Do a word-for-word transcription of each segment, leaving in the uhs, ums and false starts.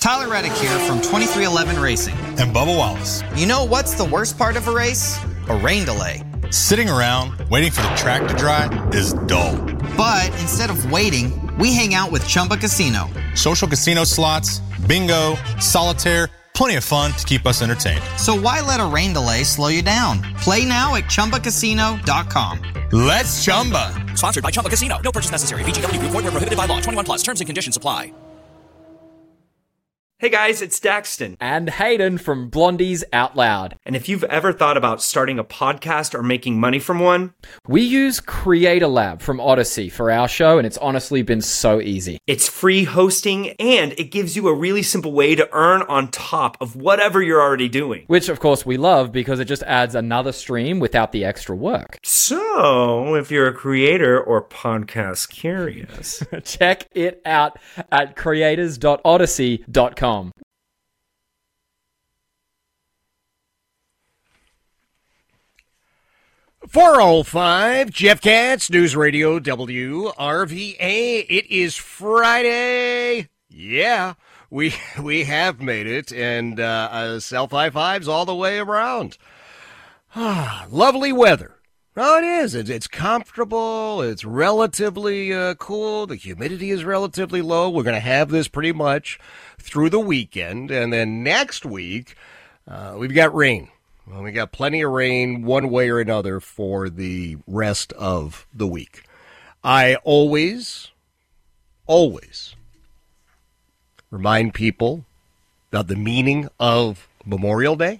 Tyler Reddick here from twenty-three eleven Racing. And Bubba Wallace. You know what's the worst part of a race? A rain delay. Sitting around, waiting for the track to dry is dull. But instead of waiting, we hang out with Chumba Casino. Social casino slots, bingo, solitaire, plenty of fun to keep us entertained. So why let a rain delay slow you down? Play now at Chumba Casino dot com. Let's Chumba. Sponsored by Chumba Casino. No purchase necessary. V G W Group. Void where prohibited by law. twenty-one plus. Terms and conditions apply. Hey guys, it's Daxton. And Hayden from Blondies Out Loud. And if you've ever thought about starting a podcast or making money from one, we use Creator Lab from Odyssey for our show, and it's honestly been so easy. It's free hosting, and it gives you a really simple way to earn on top of whatever you're already doing. Which, of course, we love because it just adds another stream without the extra work. So, if you're a creator or podcast curious, check it out at creators dot odyssey dot com. four oh five, Jeff Katz, News Radio W R V A. It is Friday. Yeah, we we have made it, and uh, uh, self high fives all the way around. Ah, lovely weather. Oh, it is. It's, it's comfortable. It's relatively uh, cool. The humidity is relatively low. We're going to have this pretty much through the weekend. And then next week, uh, we've got rain. Well, we got plenty of rain one way or another for the rest of the week. I always, always remind people about the meaning of Memorial Day.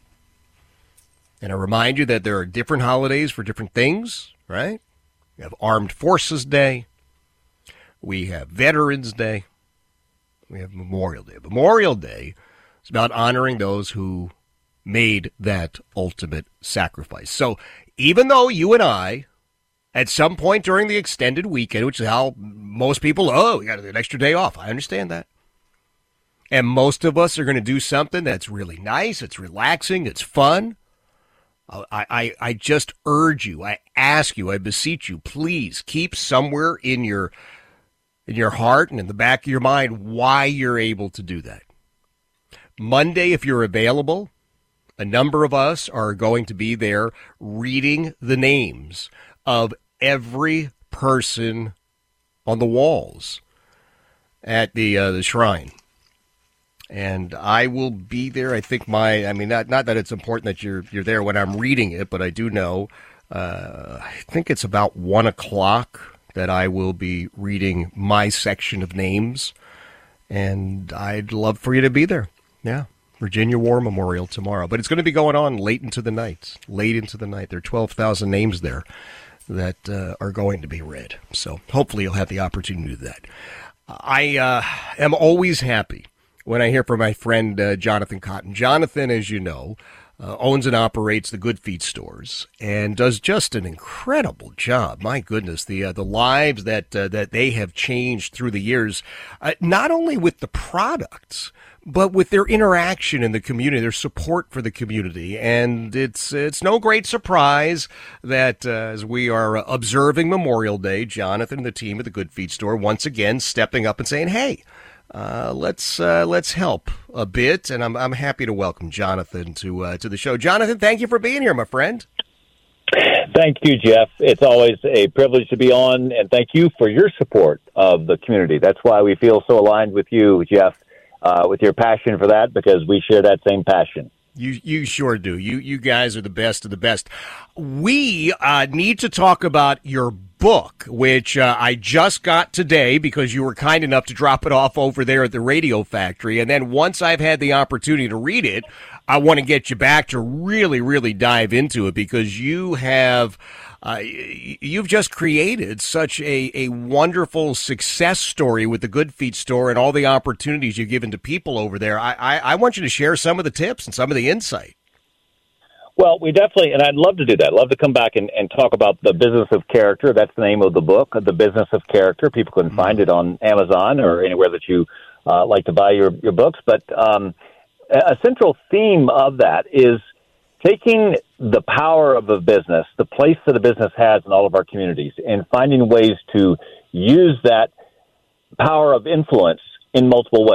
And I remind you that there are different holidays for different things, right? We have Armed Forces Day. We have Veterans Day. We have Memorial Day. Memorial Day is about honoring those who made that ultimate sacrifice. So even though you and I, at some point during the extended weekend, which is how most people, oh, we got an extra day off. I understand that. And most of us are going to do something that's really nice, it's relaxing, it's fun. I, I, I just urge you, I ask you, I beseech you, please keep somewhere in your in your heart and in the back of your mind why you're able to do that. Monday, if you're available, a number of us are going to be there reading the names of every person on the walls at the uh, the shrine. And I will be there. I think my, I mean, not not that it's important that you're you're there when I'm reading it, but I do know, uh, I think it's about one o'clock that I will be reading my section of names. And I'd love for you to be there. Yeah. Virginia War Memorial tomorrow. But it's going to be going on late into the night. Late into the night. There are twelve thousand names there that uh, are going to be read. So hopefully you'll have the opportunity to do that. I uh, am always happy when I hear from my friend uh, Jonathan Cotton. Jonathan, as you know, uh, owns and operates the Good Feet stores and does just an incredible job. My goodness, the uh, the lives that uh, that they have changed through the years, uh, not only with the products, but with their interaction in the community, their support for the community. And it's it's no great surprise that uh, as we are observing Memorial Day, Jonathan and the team at the Good Feet store once again stepping up and saying, hey, Uh, let's uh, let's help a bit, and I'm I'm happy to welcome Jonathan to uh, to the show. Jonathan, thank you for being here, my friend. Thank you, Jeff. It's always a privilege to be on, and thank you for your support of the community. That's why we feel so aligned with you, Jeff, uh, with your passion for that, because we share that same passion. You you sure do. You you guys are the best of the best. We uh, need to talk about your book, which uh, I just got today because you were kind enough to drop it off over there at the Radio Factory. And then once I've had the opportunity to read it, I want to get you back to really, really dive into it because you have uh, you've just created such a, a wonderful success story with the Good Feet store and all the opportunities you've given to people over there. I, I, I want you to share some of the tips and some of the insight. Well, we definitely, and I'd love to do that. I'd love to come back and, and talk about the business of character. That's the name of the book, The Business of Character. People can find it on Amazon or anywhere that you uh, like to buy your, your books. But um, a central theme of that is taking the power of a business, the place that a business has in all of our communities, and finding ways to use that power of influence in multiple ways.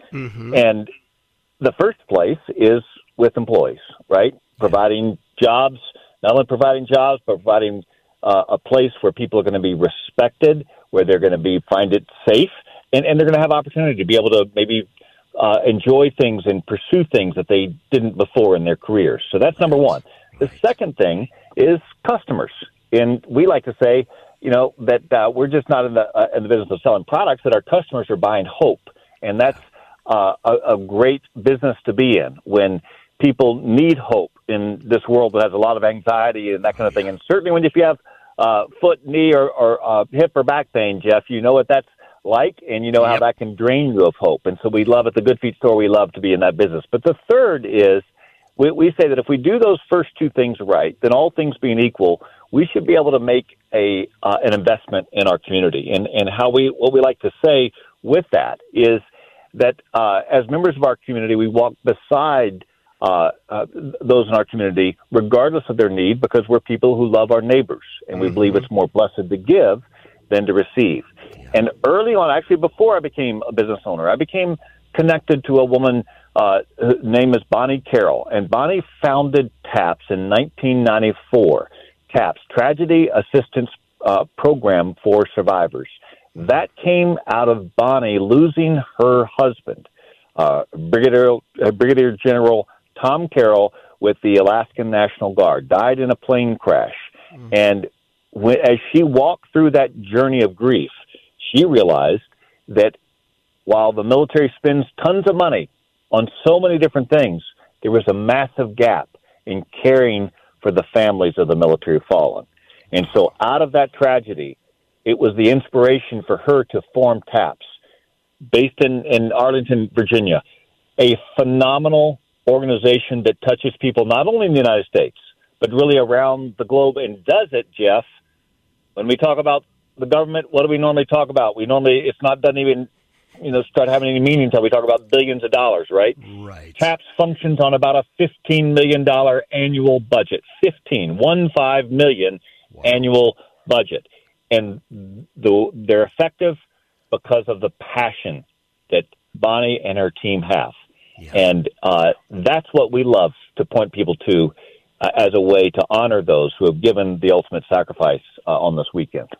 Mm-hmm. And the first place is with employees, right? Providing jobs, not only providing jobs, but providing uh, a place where people are going to be respected, where they're going to be find it safe, and, and they're going to have opportunity to be able to maybe uh, enjoy things and pursue things that they didn't before in their careers. So that's number one. The second thing is customers. And we like to say, you know, that uh, we're just not in the, uh, in the business of selling products, that our customers are buying hope. And that's uh, a, a great business to be in when people need hope in this world that has a lot of anxiety and that kind of thing. And certainly when if you have uh, foot, knee, or, or uh, hip or back pain, Jeff, you know what that's like, and you know how Yep. that can drain you of hope. And so we love at the Good Feet store, we love to be in that business. But the third is we, we say that if we do those first two things right, then all things being equal, we should be able to make a uh, an investment in our community. And, and how we what we like to say with that is that uh, as members of our community, we walk beside uh, uh, those in our community, regardless of their need, because we're people who love our neighbors, and we mm-hmm. believe it's more blessed to give than to receive. Yeah. And early on, actually before I became a business owner, I became connected to a woman uh, whose name is Bonnie Carroll, and Bonnie founded TAPS in nineteen ninety-four. TAPS, Tragedy Assistance uh, Program for Survivors. That came out of Bonnie losing her husband, uh, Brigadier, uh, Brigadier General Tom Carroll with the Alaskan National Guard, died in a plane crash. Mm-hmm. And when, as she walked through that journey of grief, she realized that while the military spends tons of money on so many different things, there was a massive gap in caring for the families of the military fallen. And so out of that tragedy, it was the inspiration for her to form TAPS, based in, in Arlington, Virginia, a phenomenal organization that touches people not only in the United States, but really around the globe, and does it, Jeff. When we talk about the government, what do we normally talk about? We normally, it's not, doesn't even, you know, start having any meaning until we talk about billions of dollars, right? Right. TAPS functions on about a fifteen million dollars annual budget. fifteen, one five million wow. annual budget. And the, they're effective because of the passion that Bonnie and her team have. Yeah. And uh, that's what we love to point people to uh, as a way to honor those who have given the ultimate sacrifice uh, on this weekend.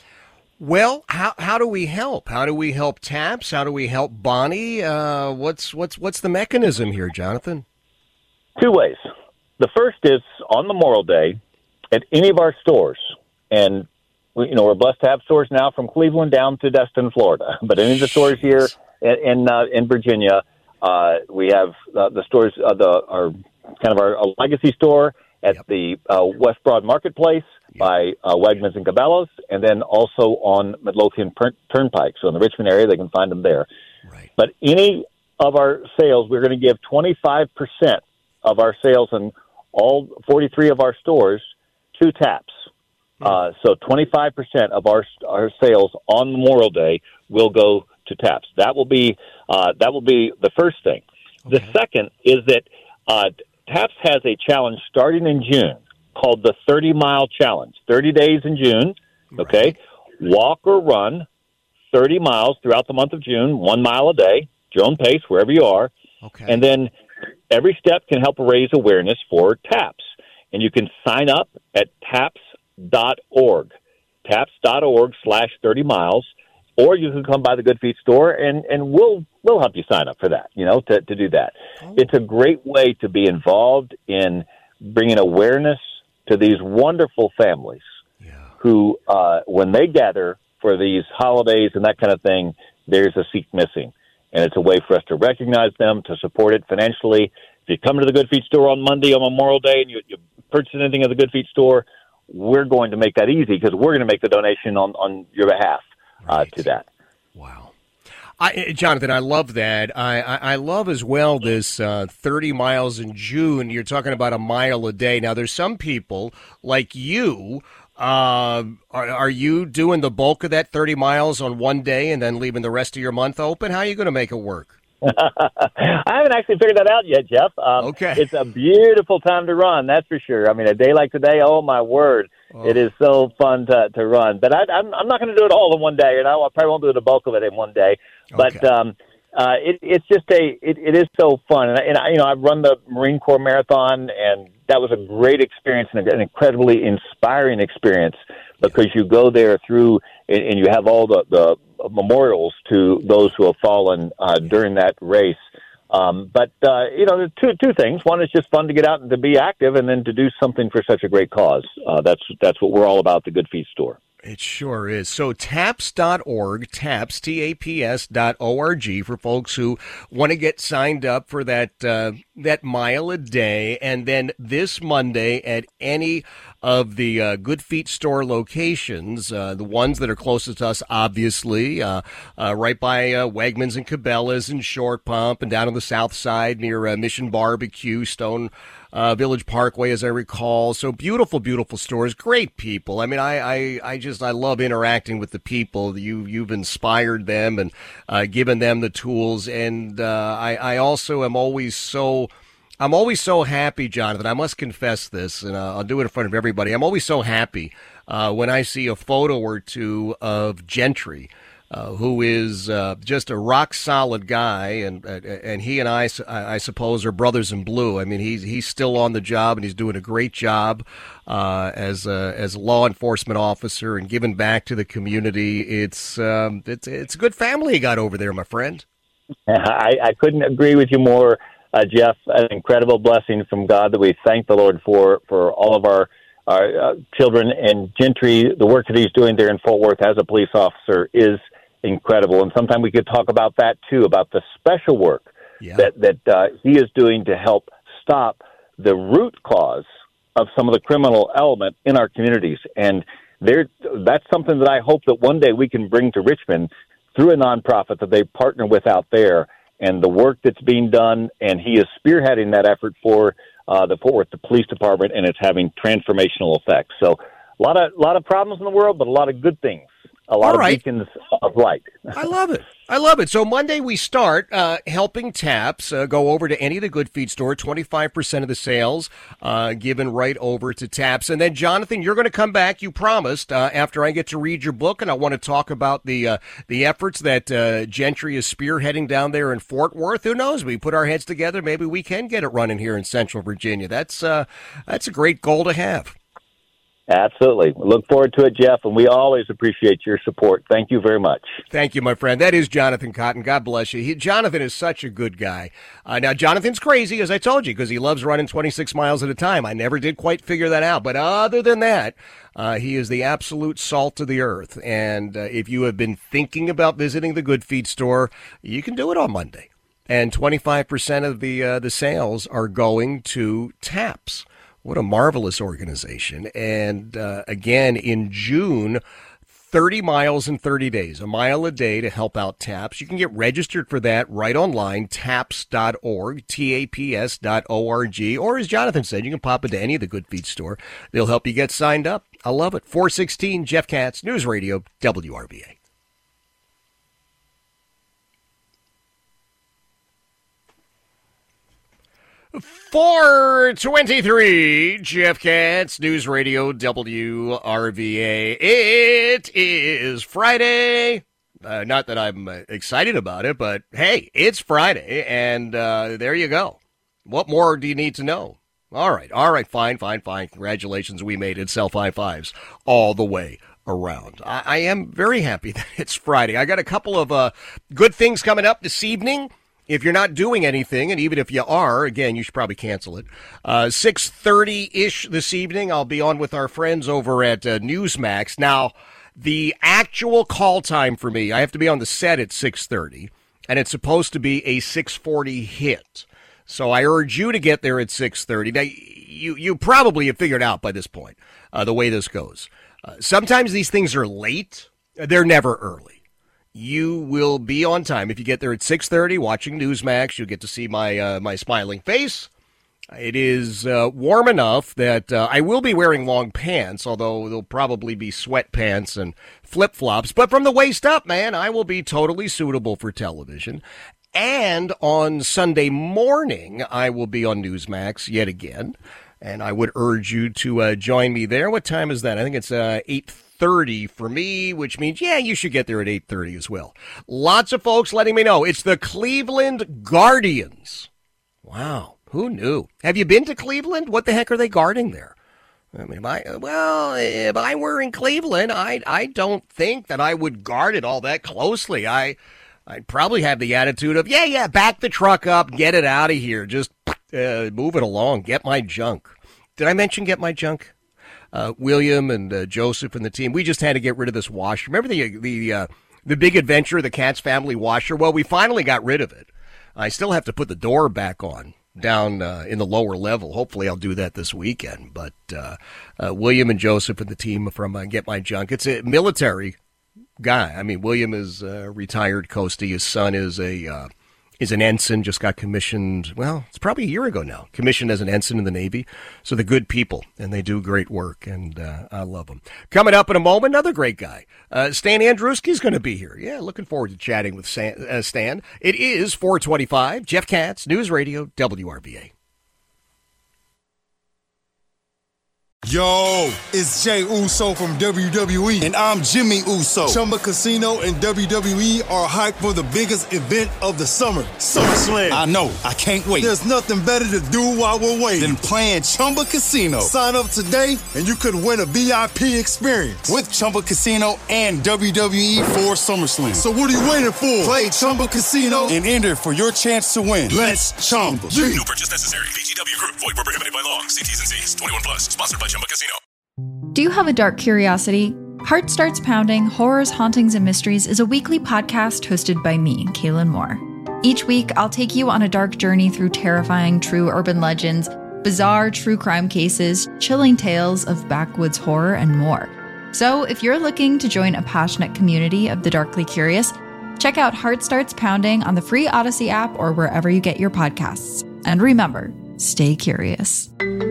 Well, how how do we help? How do we help TAPS? How do we help Bonnie? Uh, what's what's what's the mechanism here, Jonathan? Two ways. The first is on Memorial Day at any of our stores, and we, you know we're blessed to have stores now from Cleveland down to Destin, Florida. But any of the stores here in in, uh, in Virginia, uh, we have uh, the stores, uh, the our kind of our, our legacy store at yep. the uh, West Broad Marketplace. By uh, Wegmans and Cabela's, and then also on Midlothian Turnpike. So in the Richmond area, they can find them there. Right. But any of our sales, we're going to give twenty-five percent of our sales in all forty-three of our stores to TAPS. Mm-hmm. Uh, so twenty-five percent of our our sales on Memorial Day will go to TAPS. That will be uh, that will be the first thing. Okay. The second is that uh, TAPS has a challenge starting in June, called the thirty mile challenge. thirty days in June, okay? Right. Walk or run thirty miles throughout the month of June, one mile a day, your own pace, wherever you are. Okay. And then every step can help raise awareness for TAPS. And you can sign up at taps dot org, taps dot org slash thirty miles, or you can come by the Good Feet store, and, and we'll we'll help you sign up for that, you know, to, to do that. Oh. It's a great way to be involved in bringing awareness to these wonderful families yeah. who, uh, when they gather for these holidays and that kind of thing, there's a seat missing. And it's a way for us to recognize them, to support it financially. If you come to the Good Feet store on Monday on Memorial Day and you, you purchase anything at the Good Feet store, we're going to make that easy because we're going to make the donation on, on your behalf uh, right. to that. Wow. I, Jonathan, I love that. I, I, I love as well this uh, thirty miles in June. You're talking about a mile a day. Now, there's some people like you. Uh, are, are you doing the bulk of that thirty miles on one day and then leaving the rest of your month open? How are you going to make it work? I haven't actually figured that out yet, Jeff. Um, okay. It's a beautiful time to run, that's for sure. I mean, a day like today, oh, my word. Oh. It is so fun to, to run. But I, I'm, I'm not going to do it all in one day, and I probably won't do the bulk of it in one day. But okay. um, uh, it, it's just a it, it is so fun, and, I, and I, you know I've run the Marine Corps Marathon, and that was a great experience and an incredibly inspiring experience because you go there through and, and you have all the, the memorials to those who have fallen uh, during that race. Um, but, uh, you know, two two things. One is just fun to get out and to be active, and then to do something for such a great cause. Uh, that's that's what we're all about, the Good Feet Store. It sure is. So taps dot org, taps, T A P S dot O R G for folks who want to get signed up for that uh, that mile a day. And then this Monday at any of the uh, Good Feet Store locations, uh, the ones that are closest to us, obviously, uh, uh, right by uh, Wegmans and Cabela's and Short Pump, and down on the south side near uh, Mission Barbecue, Stone Uh, Village Parkway, as I recall. So beautiful, beautiful stores, great people. I mean, I, I, I just, I love interacting with the people. You, you've inspired them and uh, given them the tools. And uh, I, I also am always so, I'm always so happy, Jonathan. I must confess this, and uh, I'll do it in front of everybody. I'm always so happy uh, when I see a photo or two of Gentry, Uh, who is uh, just a rock solid guy, and and he and I, I suppose, are brothers in blue. I mean, he's he's still on the job, and he's doing a great job uh, as a, as a law enforcement officer and giving back to the community. It's um, it's it's a good family you got over there, my friend. I, I couldn't agree with you more, uh, Jeff. An incredible blessing from God that we thank the Lord for for all of our. Our uh, children and Gentry. The work that he's doing there in Fort Worth as a police officer is incredible. And sometime we could talk about that too, about the special work yeah. that, that uh, he is doing to help stop the root cause of some of the criminal element in our communities. And there, that's something that I hope that one day we can bring to Richmond through a nonprofit that they partner with out there, and the work that's being done. And he is spearheading that effort for Uh, the Fort Worth, the police department, and it's having transformational effects. So a lot of lot of problems in the world, but a lot of good things, a lot All of right. beacons of light. I love it. I love it. So Monday we start uh, helping TAPS uh, go over to any of the Good Feet store, twenty-five percent of the sales uh, given right over to TAPS. And then, Jonathan, you're going to come back, you promised, uh, after I get to read your book, and I want to talk about the uh, the efforts that uh, Gentry is spearheading down there in Fort Worth. Who knows? We put our heads together, maybe we can get it running here in Central Virginia. That's uh, that's a great goal to have. Absolutely. Look forward to it, Jeff, and we always appreciate your support. Thank you very much. Thank you, my friend. That is Jonathan Cotton. God bless you. He, Jonathan is such a good guy. Uh, now, Jonathan's crazy, as I told you, because he loves running twenty-six miles at a time. I never did quite figure that out. But other than that, uh, he is the absolute salt of the earth. And uh, if you have been thinking about visiting the Good Feet store, you can do it on Monday. And twenty-five percent of the uh, the sales are going to TAPS. What a marvelous organization. And uh, again, in June, thirty miles in thirty days, a mile a day to help out TAPS. You can get registered for that right online, taps dot org, T A P S dot O R G. Or as Jonathan said, you can pop into any of the Good Feet store. They'll help you get signed up. I love it. four sixteen, Jeff Katz, News Radio, W R V A. four twenty-three, Jeff Katz, News Radio, W R V A. It is Friday. Uh, not that I'm uh, excited about it, but hey, it's Friday, and uh, there you go. What more do you need to know? All right, all right, fine, fine, fine. Congratulations, we made it. Self high fives all the way around. I, I am very happy that it's Friday. I got a couple of uh, good things coming up this evening. If you're not doing anything, and even if you are, again, you should probably cancel it. Uh, six thirty-ish this evening, I'll be on with our friends over at uh, Newsmax. Now, the actual call time for me, I have to be on the set at six thirty, and it's supposed to be a six forty hit. So I urge you to get there at six thirty. Now, you, you probably have figured out by this point uh, the way this goes. Uh, sometimes these things are late. They're never early. You will be on time. If you get there at six thirty watching Newsmax, you'll get to see my uh, my smiling face. It is uh, warm enough that uh, I will be wearing long pants, although they'll probably be sweatpants and flip-flops. But from the waist up, man, I will be totally suitable for television. And on Sunday morning, I will be on Newsmax yet again. And I would urge you to uh, join me there. What time is that? I think it's uh, eight thirty for me, which means, yeah, you should get there at eight thirty as well. Lots of folks letting me know. It's the Cleveland Guardians. Wow, who knew? Have you been to Cleveland? What the heck are they guarding there? I mean, if I, well, if I were in Cleveland, I I don't think that I would guard it all that closely. I, I'd probably have the attitude of, yeah, yeah, back the truck up, get it out of here, just uh, move it along, get my junk. Did I mention get my junk? Uh, William and uh, Joseph and the team, we just had to get rid of this washer. Remember the the uh, the big adventure, the Katz family washer? Well, we finally got rid of it. I still have to put the door back on down uh, in the lower level. Hopefully I'll do that this weekend. But uh, uh, William and Joseph and the team from uh, Get My Junk, it's a military guy. I mean, William is a retired Coastie. His son is a uh, is an ensign, just got commissioned, well, it's probably a year ago now, commissioned as an ensign in the Navy. So they're good people, and they do great work, and uh, I love them. Coming up in a moment, another great guy. Uh, Stan Andruski's going to be here. Yeah, looking forward to chatting with Stan. Uh, Stan. It is four twenty-five. Jeff Katz, News Radio, W R V A. Yo, it's Jay Uso from W W E. And I'm Jimmy Uso. Chumba Casino and W W E are hyped for the biggest event of the summer, SummerSlam. I know. I can't wait. There's nothing better to do while we're waiting than playing Chumba Casino. Sign up today and you could win a V I P experience with Chumba Casino and W W E for SummerSlam. So what are you waiting for? Play Chumba Casino and enter for your chance to win. Let's Chumba. No purchase necessary. V G W Group. Void where prohibited by law. See T's and C's. twenty-one plus. Sponsored by Chumba Casino. Do you have a dark curiosity? Heart Starts Pounding, Horrors, Hauntings, and Mysteries is a weekly podcast hosted by me, Kaylin Moore. Each week, I'll take you on a dark journey through terrifying true urban legends, bizarre true crime cases, chilling tales of backwoods horror, and more. So if you're looking to join a passionate community of the darkly curious, check out Heart Starts Pounding on the free Odyssey app or wherever you get your podcasts. And remember, stay curious.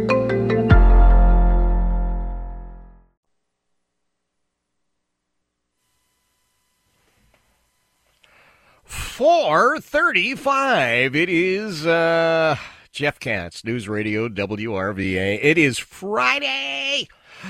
four thirty-five. It is uh, Jeff Katz, News Radio, W R V A. It is Friday.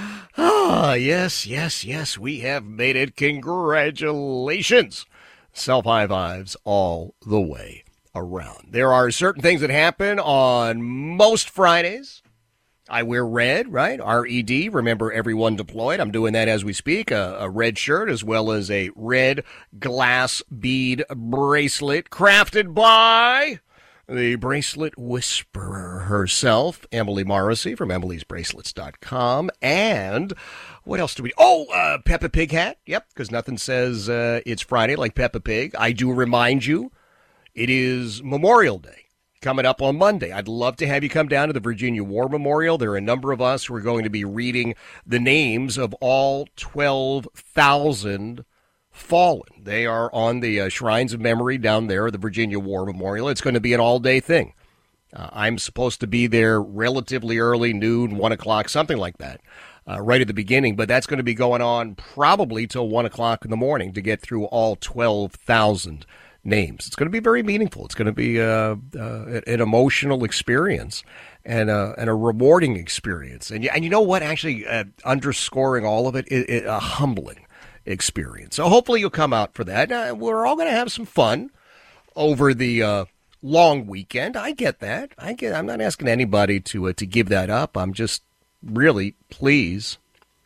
Ah, yes, yes, yes. We have made it. Congratulations. Self-high fives all the way around. There are certain things that happen on most Fridays. I wear red, right? R E D, remember everyone deployed. I'm doing that as we speak. A, a red shirt as well as a red glass bead bracelet crafted by the bracelet whisperer herself, Emily Morrissey from emilys bracelets dot com. And what else do we... Oh, uh, Peppa Pig hat. Yep, because nothing says uh, it's Friday like Peppa Pig. I do remind you, it is Memorial Day. Coming up on Monday. I'd love to have you come down to the Virginia War Memorial. There are a number of us who are going to be reading the names of all twelve thousand fallen. They are on the uh, Shrines of Memory down there at the Virginia War Memorial. It's going to be an all-day thing. Uh, I'm supposed to be there relatively early, noon, one o'clock, something like that, uh, right at the beginning. But that's going to be going on probably till one o'clock in the morning to get through all twelve thousand names. It's going to be very meaningful. It's going to be uh, uh, an emotional experience and a, and a rewarding experience. And, and you know what? Actually, uh, underscoring all of it, it, it, a humbling experience. So hopefully you'll come out for that. Uh, we're all going to have some fun over the uh, long weekend. I get that. I get. I'm not asking anybody to uh, to give that up. I'm just really, please,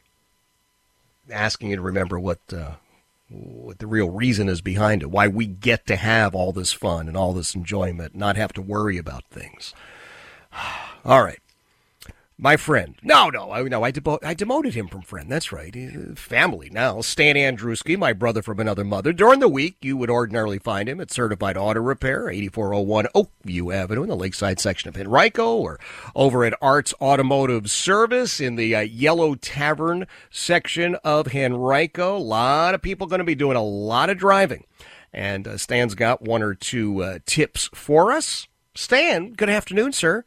asking you to remember what. Uh, what the real reason is behind it, why we get to have all this fun and all this enjoyment, not have to worry about things. All right. My friend. No, no, I, no, I, debo- I demoted him from friend. That's right. Family now. Stan Andruski, my brother from another mother. During the week, you would ordinarily find him at Certified Auto Repair, eighty-four oh one Oakview Avenue in the Lakeside section of Henrico, or over at Arts Automotive Service in the uh, Yellow Tavern section of Henrico. A lot of people going to be doing a lot of driving. And uh, Stan's got one or two uh, tips for us. Stan, good afternoon, sir.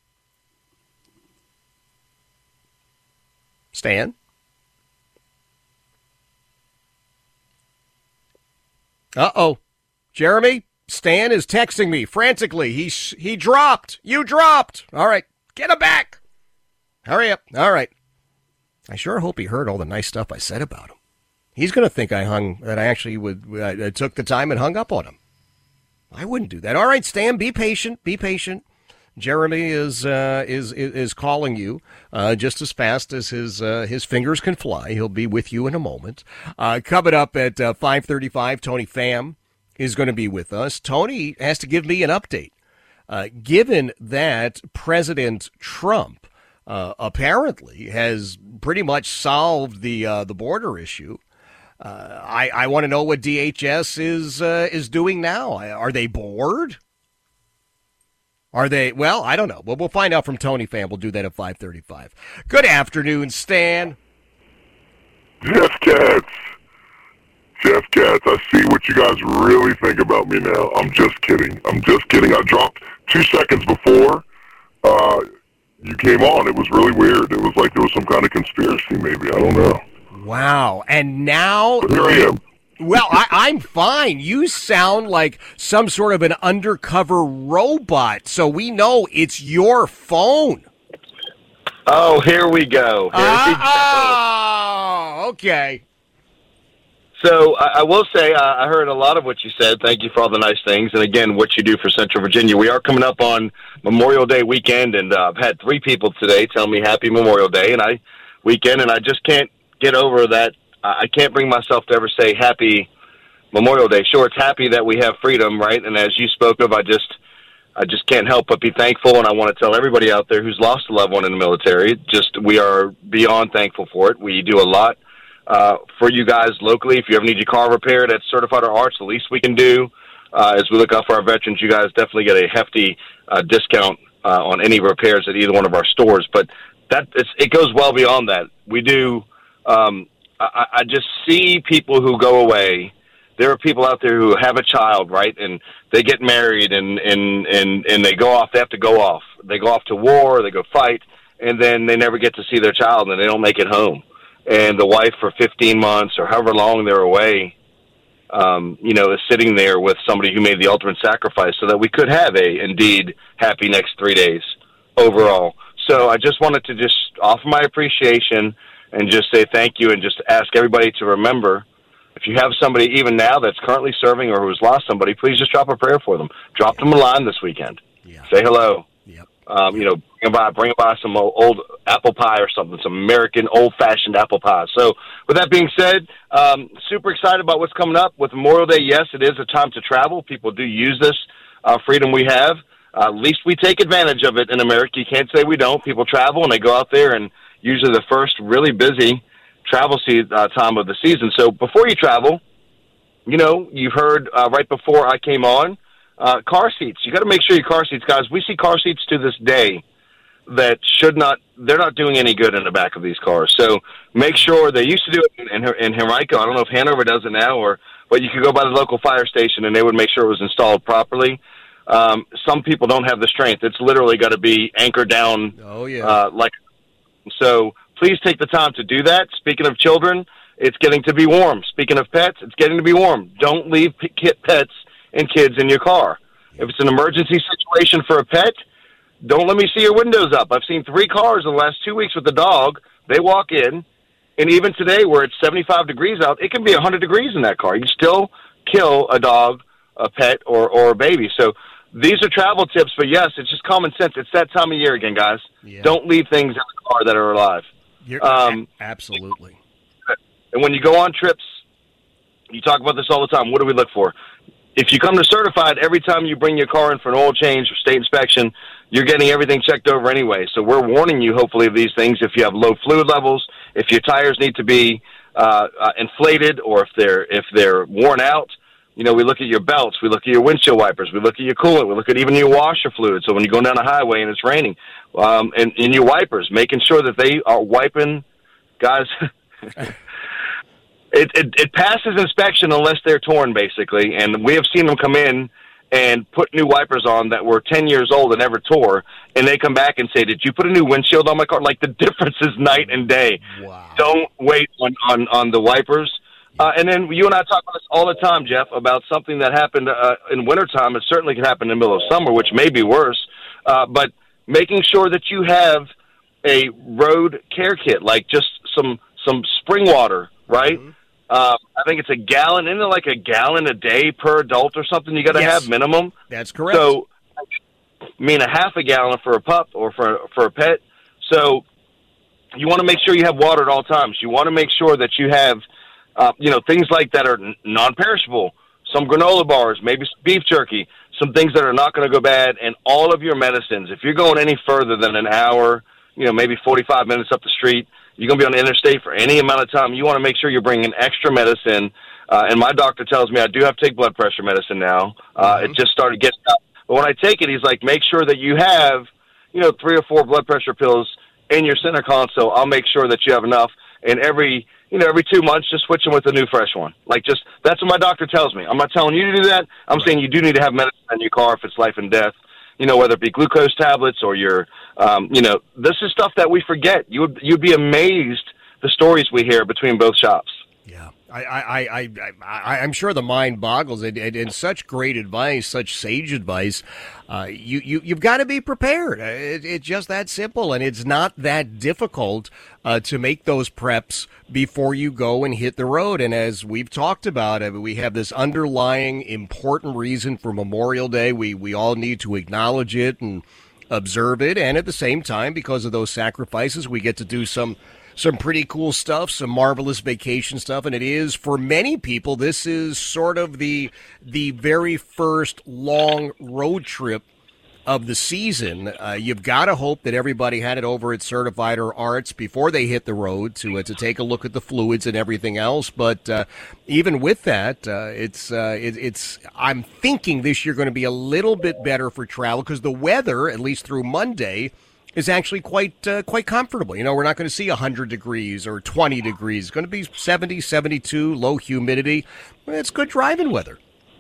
Stan? Uh-oh. Jeremy, Stan is texting me frantically. He he dropped. You dropped. All right, get him back. Hurry up. All right. I sure hope he heard all the nice stuff I said about him. He's going to think I hung, that I actually would, I took the time and hung up on him. I wouldn't do that. All right, Stan, be patient. Be patient. Jeremy is uh, is is calling you uh, just as fast as his uh, his fingers can fly. He'll be with you in a moment. Uh, coming up at uh, five thirty-five, Tony Pham is going to be with us. Tony has to give me an update. Uh, given that President Trump uh, apparently has pretty much solved the uh, the border issue, uh, I, I want to know what D H S is uh, is doing now. Are they bored? Are they? Well, I don't know. Well, we'll find out from Tony Pham. We'll do that at five thirty-five. Good afternoon, Stan. Jeff Katz. Jeff Katz, I see what you guys really think about me now. I'm just kidding. I'm just kidding. I dropped two seconds before uh, you came on. It was really weird. It was like there was some kind of conspiracy, maybe. I don't know. Wow. And now... But here I am. Well, I, I'm fine. You sound like some sort of an undercover robot, so we know it's your phone. Oh, here we go. Here uh, we go. Oh, okay. So I, I will say uh, I heard a lot of what you said. Thank you for all the nice things. And, again, what you do for Central Virginia. We are coming up on Memorial Day weekend, and uh, I've had three people today tell me Happy Memorial Day and I weekend, and I just can't get over that. I can't bring myself to ever say Happy Memorial Day. Sure, it's happy that we have freedom, right? And as you spoke of, I just I just can't help but be thankful, and I want to tell everybody out there who's lost a loved one in the military, just we are beyond thankful for it. We do a lot uh, for you guys locally. If you ever need your car repaired at Certified Auto Arts, the least we can do uh, as we look out for our veterans, you guys definitely get a hefty uh, discount uh, on any repairs at either one of our stores. But that it's, it goes well beyond that. We do um, – I, I just see people who go away. There are people out there who have a child, right, and they get married and, and, and, and they go off. They have to go off. They go off to war, they go fight, and then they never get to see their child, and they don't make it home. And the wife for fifteen months or however long they're away, um, you know, is sitting there with somebody who made the ultimate sacrifice so that we could have a, indeed, happy next three days overall. So I just wanted to just offer my appreciation and just say thank you and just ask everybody to remember, if you have somebody even now that's currently serving or who's lost somebody, please just drop a prayer for them. Drop them a line this weekend. Yeah. Say hello. Yep. Um, you know, bring them by, bring them by some old, old apple pie or something, some American old-fashioned apple pie. So with that being said, um, super excited about what's coming up. With Memorial Day, yes, it is a time to travel. People do use this uh, freedom we have. Uh, at least we take advantage of it in America. You can't say we don't. People travel, and they go out there and usually the first really busy travel se- uh, time of the season. So before you travel, you know, you've heard uh, right before I came on, uh, car seats. You got to make sure your car seats, guys, we see car seats to this day that should not, they're not doing any good in the back of these cars. So make sure, they used to do it in, in Henrico. I don't know if Hanover does it now, or but you could go by the local fire station and they would make sure it was installed properly. Um, some people don't have the strength. It's literally got to be anchored down oh, yeah. uh, like So please take the time to do that. Speaking of children, it's getting to be warm. Speaking of pets, it's getting to be warm. Don't leave pets and kids in your car. If it's an emergency situation for a pet, don't let me see your windows up. I've seen three cars in the last two weeks with the dog. They walk in, and even today where it's seventy-five degrees out, it can be one hundred degrees in that car. You still kill a dog, a pet, or, or a baby. So these are travel tips, but yes, it's just common sense. It's that time of year again, guys. Yeah. Don't leave things in the car that are alive. You're, um, absolutely. And when you go on trips, you talk about this all the time. What do we look for? If you come to Certified, every time you bring your car in for an oil change or state inspection, you're getting everything checked over anyway. So we're warning you, hopefully, of these things. If you have low fluid levels, if your tires need to be uh, uh, inflated, or if they're if they're worn out, you know, we look at your belts, we look at your windshield wipers, we look at your coolant, we look at even your washer fluid. So when you're going down the highway and it's raining, um, and, and your wipers, making sure that they are wiping, guys. It, it it passes inspection unless they're torn, basically, and we have seen them come in and put new wipers on that were ten years old and never tore, and they come back and say, did you put a new windshield on my car? Like, the difference is night and day. Wow. Don't wait on, on, on the wipers. Uh, and then you and I talk about this all the time, Jeff, about something that happened uh, in wintertime. It certainly can happen in the middle of summer, which may be worse, uh, but making sure that you have a road care kit, like just some some spring water, right? Mm-hmm. Uh, I think it's a gallon, isn't it like a gallon a day per adult or something you got to yes. have minimum? That's correct. So, I mean, a half a gallon for a pup or for, for a pet. So you want to make sure you have water at all times. You want to make sure that you have, uh, you know, things like that are non-perishable, some granola bars, maybe some beef jerky, some things that are not going to go bad, and all of your medicines. If you're going any further than an hour, you know, maybe forty-five minutes up the street, you're going to be on the interstate for any amount of time. You want to make sure you're bringing extra medicine. Uh, and my doctor tells me I do have to take blood pressure medicine now. Uh, mm-hmm. It just started getting up. But when I take it, he's like, make sure that you have, you know, three or four blood pressure pills in your center console. I'll make sure that you have enough. And every, you know, every two months, just switch them with a new fresh one. Like, just, that's what my doctor tells me. I'm not telling you to do that. I'm saying you do need to have medicine in your car if it's life and death. You know, whether it be glucose tablets or your, um, you know, this is stuff that we forget. You would, you'd be amazed the stories we hear between both shops. Yeah, I, I, I, I, I'm sure the mind boggles, and, and, and such great advice, such sage advice. Uh, you, you, you've got to be prepared. It, it's just that simple, and it's not that difficult uh, to make those preps before you go and hit the road. And as we've talked about, I mean, we have this underlying important reason for Memorial Day. We, we all need to acknowledge it and observe it, and at the same time, because of those sacrifices, we get to do some some pretty cool stuff, some marvelous vacation stuff, and it is, for many people, this is sort of the the very first long road trip of the season. Uh, you've got to hope that everybody had it over at Certified or Arts before they hit the road to uh, to take a look at the fluids and everything else. But uh, even with that, uh, it's uh, it, it's I'm thinking this year going to be a little bit better for travel because the weather, at least through Monday, is actually quite uh, quite comfortable. You know, we're not going to see one hundred degrees or twenty degrees. It's going to be seventy, seventy-two, low humidity. It's good driving weather.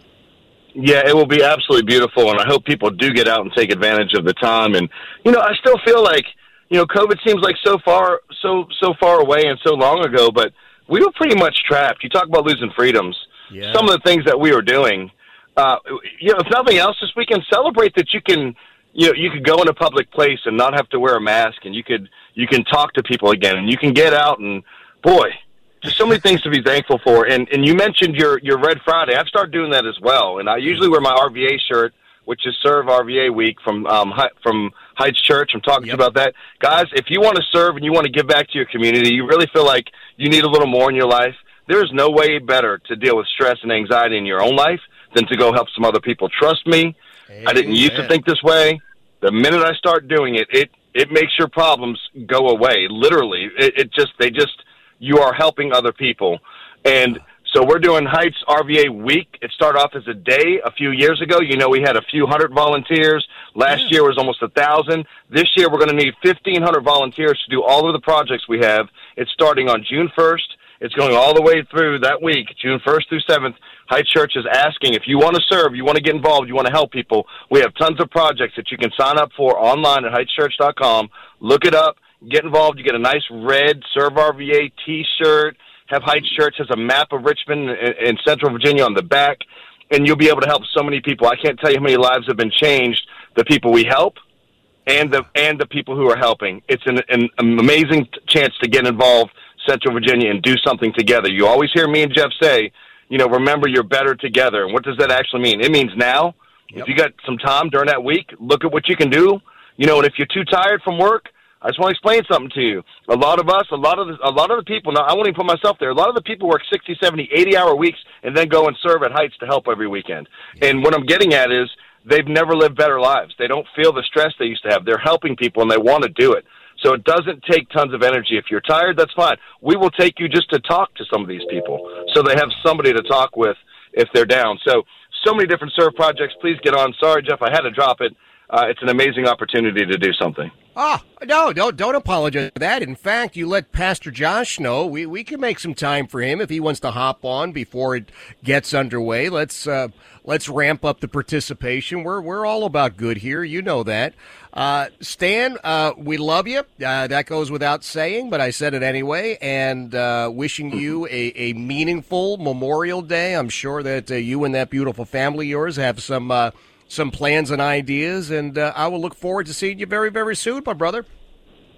Yeah, it will be absolutely beautiful, and I hope people do get out and take advantage of the time. And, you know, I still feel like, you know, COVID seems like so far, so so far away and so long ago, but we were pretty much trapped. You talk about losing freedoms. Yeah. Some of the things that we were doing, uh, you know, if nothing else, this weekend, celebrate that you can, you know, you could go in a public place and not have to wear a mask, and you could you can talk to people again, and you can get out, and boy, just so many things to be thankful for. And and you mentioned your your Red Friday. I've started doing that as well, and I usually wear my R V A shirt, which is Serve R V A Week from um from Heights Church. I'm talking yep. to you about that, guys. If you want to serve and you want to give back to your community, you really feel like you need a little more in your life. There is no way better to deal with stress and anxiety in your own life than to go help some other people. Trust me. Amen. I didn't used to think this way. The minute I start doing it, it it makes your problems go away. Literally, it, it just they just you are helping other people. And so we're doing Heights R V A Week. It started off as a day a few years ago. You know, we had a few hundred volunteers. Last yeah. year was almost a thousand. This year we're going to need fifteen hundred volunteers to do all of the projects we have. It's starting on June first. It's going all the way through that week, June first through seventh. Heights Church is asking if you want to serve, you want to get involved, you want to help people. We have tons of projects that you can sign up for online at heights church dot com. Look it up. Get involved. You get a nice red Serve R V A T-shirt. Have Heights Church has a map of Richmond and Central Virginia on the back, and you'll be able to help so many people. I can't tell you how many lives have been changed, the people we help and the and the people who are helping. It's an, an amazing chance to get involved, Central Virginia, and do something together. You always hear me and Jeff say, you know, remember you're better together. And what does that actually mean? It means now. Yep. If you got some time during that week, look at what you can do. You know, and if you're too tired from work, I just want to explain something to you. A lot of us, a lot of the, a lot of the people, now I won't even put myself there, a lot of the people work sixty, seventy, eighty-hour weeks and then go and serve at Heights to help every weekend. And what I'm getting at is they've never lived better lives. They don't feel the stress they used to have. They're helping people, and they want to do it. So it doesn't take tons of energy. If you're tired, that's fine. We will take you just to talk to some of these people so they have somebody to talk with if they're down. So, so many different serve projects. Please get on. Sorry, Jeff, I had to drop it. Uh, it's an amazing opportunity to do something. Oh, no, don't, don't apologize for that. In fact, you let Pastor Josh know. We we can make some time for him if he wants to hop on before it gets underway. Let's uh, let's ramp up the participation. We're we're all about good here. You know that. Uh, Stan, uh, we love you. Uh, that goes without saying, but I said it anyway. And uh, wishing you a, a meaningful Memorial Day. I'm sure that uh, you and that beautiful family of yours have some uh, some plans and ideas, and uh, I will look forward to seeing you very, very soon, my brother.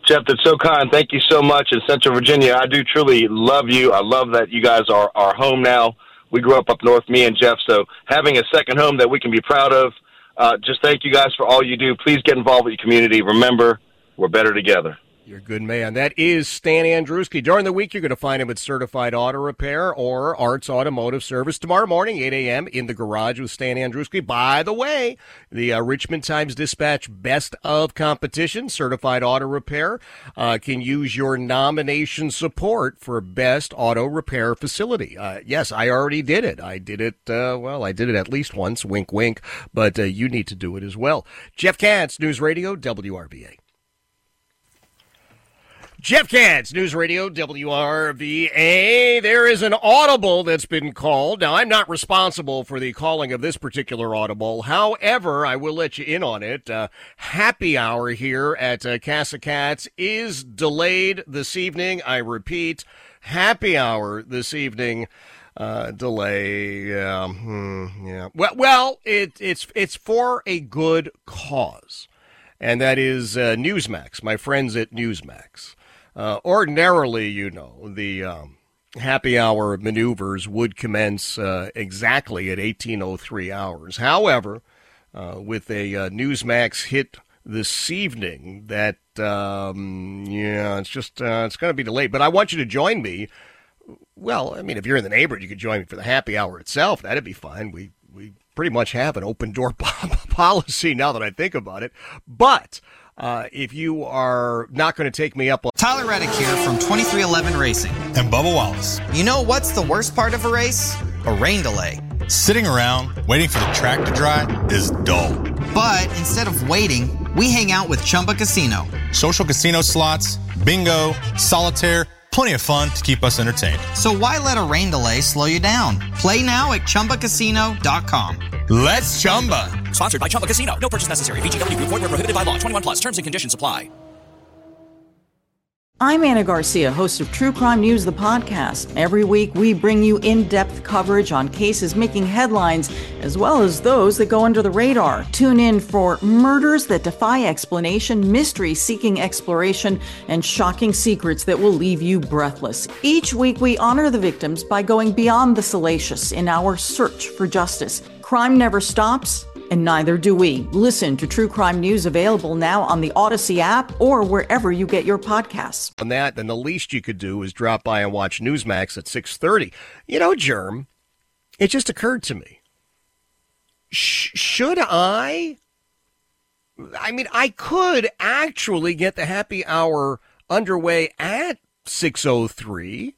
Jeff, that's so kind. Thank you so much. In Central Virginia, I do truly love you. I love that you guys are, are home now. We grew up up north, me and Jeff, so having a second home that we can be proud of, uh, just thank you guys for all you do. Please get involved with your community. Remember, we're better together. You're a good man. That is Stan Andruski. During the week, you're going to find him at Certified Auto Repair or Arts Automotive Service. Tomorrow morning, eight a.m. in the garage with Stan Andruski. By the way, the uh, Richmond Times-Dispatch Best of Competition, Certified Auto Repair, uh, can use your nomination support for Best Auto Repair Facility. Uh, yes, I already did it. I did it, uh, well, I did it at least once, wink, wink, but uh, you need to do it as well. Jeff Katz, News Radio, W R V A. Jeff Katz, News Radio, W R V A. There is an audible that's been called. Now, I'm not responsible for the calling of this particular audible. However, I will let you in on it. Uh, happy hour here at uh, Casa Cats is delayed this evening. I repeat, happy hour this evening. Uh, delay. Um, hmm, yeah. Well, well, it, it's it's for a good cause, and that is uh, Newsmax. My friends at Newsmax. Uh, ordinarily, you know, the um, happy hour maneuvers would commence uh, exactly at eighteen oh three hours. However, uh, with a uh, Newsmax hit this evening, that um, yeah, it's just uh, it's going to be delayed. But I want you to join me. Well, I mean, if you're in the neighborhood, you could join me for the happy hour itself. That'd be fine. We we pretty much have an open door policy now that I think about it. But Uh, if you are not going to take me up on... Tyler Reddick here from twenty-three eleven Racing. And Bubba Wallace. You know what's the worst part of a race? A rain delay. Sitting around waiting for the track to dry is dull. But instead of waiting, we hang out with Chumba Casino. Social casino slots, bingo, solitaire, plenty of fun to keep us entertained. So why let a rain delay slow you down? Play now at Chumba Casino dot com. Let's Chumba. Sponsored by Chumba Casino. No purchase necessary. V G W Group. Void where prohibited by law. twenty-one plus. Terms and conditions apply. I'm Anna Garcia, host of True Crime News, the podcast. Every week, we bring you in-depth coverage on cases making headlines, as well as those that go under the radar. Tune in for murders that defy explanation, mysteries seeking exploration, and shocking secrets that will leave you breathless. Each week, we honor the victims by going beyond the salacious in our search for justice. Crime never stops, and neither do we. Listen to True Crime News, available now on the Odyssey app or wherever you get your podcasts. On that, then the least you could do is drop by and watch Newsmax at six thirty. You know, Germ, it just occurred to me. Sh- should I? I mean, I could actually get the happy hour underway at six oh three.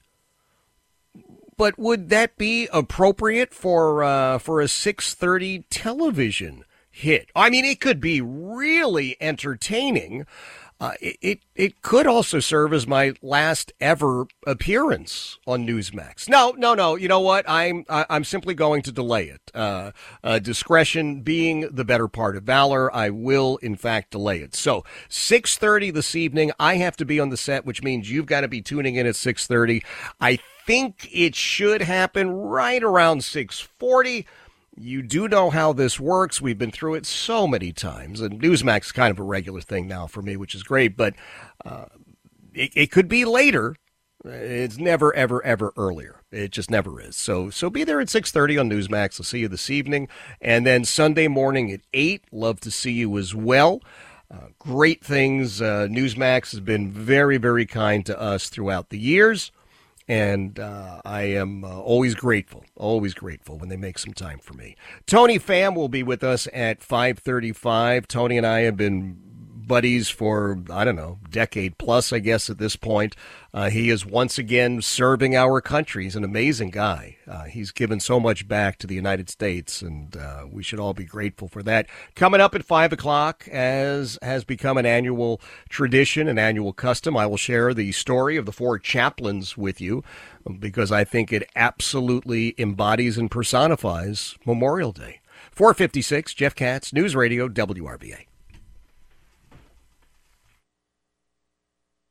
But would that be appropriate for uh, for a six thirty television hit? I mean, it could be really entertaining. Uh, it, it it could also serve as my last ever appearance on Newsmax. No, no, no. You know what? I'm I'm simply going to delay it. Uh, uh, discretion being the better part of valor, I will in fact delay it. So six thirty this evening. I have to be on the set, which means you've got to be tuning in at six thirty. I think it should happen right around six forty. You do know how this works. We've been through it so many times, and Newsmax is kind of a regular thing now for me, which is great, but uh, it, it could be later. It's never, ever, ever earlier. It just never is. So so be there at six thirty on Newsmax. I'll see you this evening. And then Sunday morning at eight, love to see you as well. Uh, great things. Uh, Newsmax has been very, very kind to us throughout the years. And uh, I am uh, always grateful, always grateful when they make some time for me. Tony Pham will be with us at five thirty-five. Tony and I have been buddies for, I don't know, decade plus, I guess, at this point. Uh, he is once again serving our country. He's an amazing guy. Uh, he's given so much back to the United States, and uh, we should all be grateful for that. Coming up at five o'clock, as has become an annual tradition, an annual custom, I will share the story of the four chaplains with you, because I think it absolutely embodies and personifies Memorial Day. four fifty-six, Jeff Katz, News Radio, W R V A.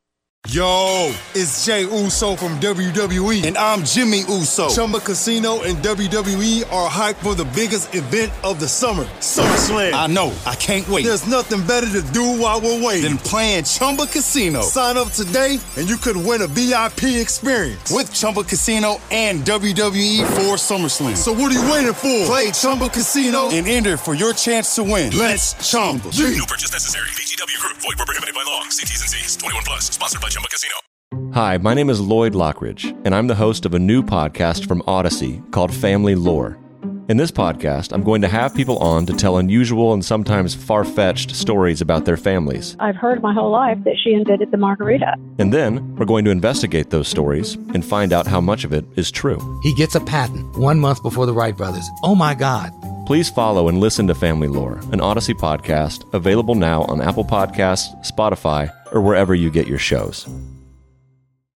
Yo, it's Jay Uso from W W E, and I'm Jimmy Uso. Chumba Casino and W W E are hyped for the biggest event of the summer, SummerSlam. I know, I can't wait. There's nothing better to do while we're waiting than playing Chumba Casino. Sign up today, and you could win a V I P experience with Chumba Casino and W W E for SummerSlam. So what are you waiting for? Play Chumba Casino and enter for your chance to win. Let's Chumba. No purchase necessary. V G W Group. Void where prohibited by law. See T's and C's. twenty-one plus. Sponsored by Chumba Casino. Hi, my name is Lloyd Lockridge, and I'm the host of a new podcast from Odyssey called Family Lore. In this podcast, I'm going to have people on to tell unusual and sometimes far-fetched stories about their families. I've heard my whole life that she invented the margarita. And then, we're going to investigate those stories and find out how much of it is true. He gets a patent one month before the Wright brothers. Oh my God. Please follow and listen to Family Lore, an Odyssey podcast, available now on Apple Podcasts, Spotify, or wherever you get your shows.